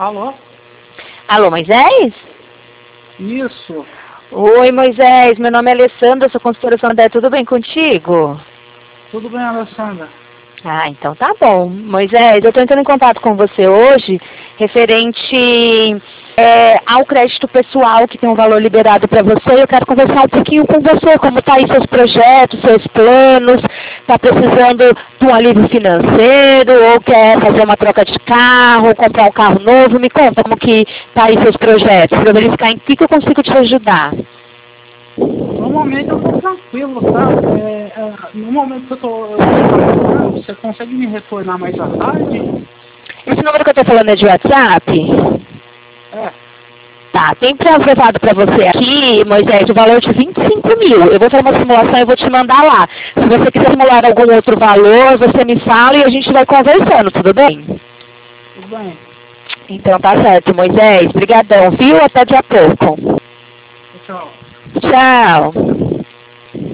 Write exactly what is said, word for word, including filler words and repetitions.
Alô? Alô, Moisés? Isso. Oi, Moisés. Meu nome é Alessandra, sou consultora Sandé. Tudo bem contigo? Tudo bem, Alessandra? Ah, então tá bom. Moisés, eu estou entrando em contato com você hoje referente é, ao crédito pessoal que tem um valor liberado para você. Eu quero conversar um pouquinho com você, como está aí seus projetos, seus planos, está precisando de um alívio financeiro ou quer fazer uma troca de carro, comprar um carro novo. Me conta como que está aí seus projetos, para verificar em que, que eu consigo te ajudar. Normalmente eu tô tranquilo, tá? É, é, no momento que eu tô, eu tô trabalhando, você consegue me retornar mais à tarde? Esse número que eu estou falando é de WhatsApp? É, Tá, tem reservado para você aqui, Moisés, o valor de vinte e cinco mil. Eu vou fazer uma simulação e vou te mandar lá. Se você quiser simular algum outro valor, você me fala e a gente vai conversando, tudo bem? tudo bem. Então tá certo, Moisés. Obrigadão, viu? Até daqui a pouco. Tchau. Tchau.